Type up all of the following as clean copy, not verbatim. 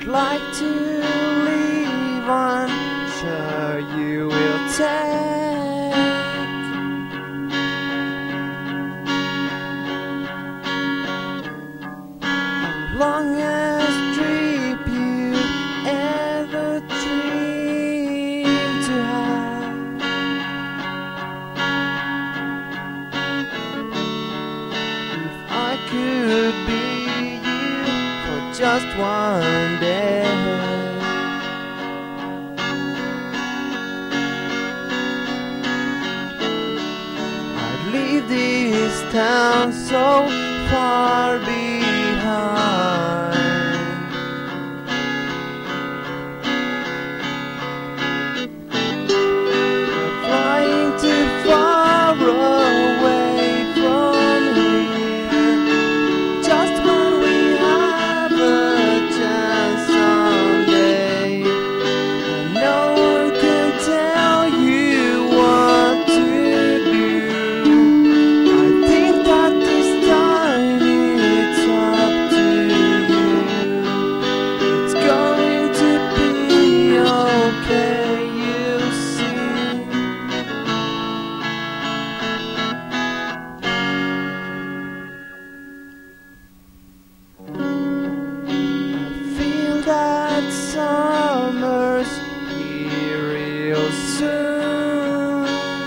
like to leave, I'm sure you will take. Longest trip you ever dreamed to have. If I could be you for just one day, I'd leave this town so far behind. Flying too far away from here, just when we have a chance someday, and no one can tell you what to do. I think that this time it's up to you. It's going to be okay, you'll see. I feel that summer's here real soon.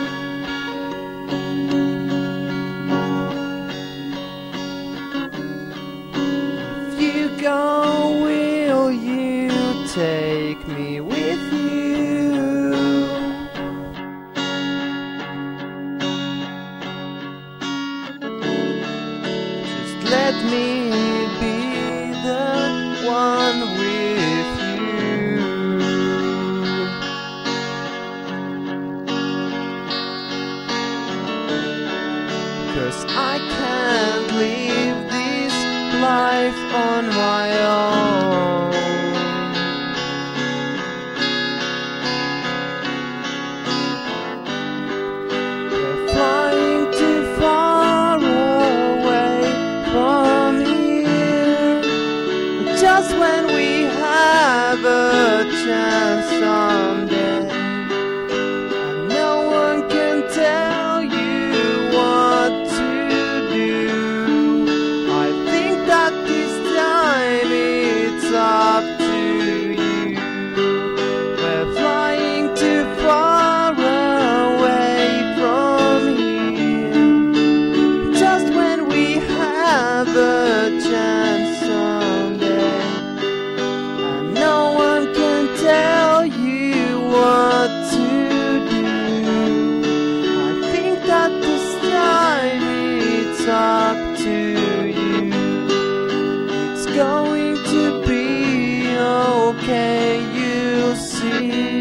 If you go, will you take me with you? Just let me be the one with you. 'Cause I can't live this life on my own. We're flying too far away from here, just when we have a chance someday, and no one can tell you what to do. I think that this time it's up to you. We're flying too far away from here, just when we have a chance someday, and no one can tell you what to do. I think that this time it's up to you. It's going to be okay, you'll see.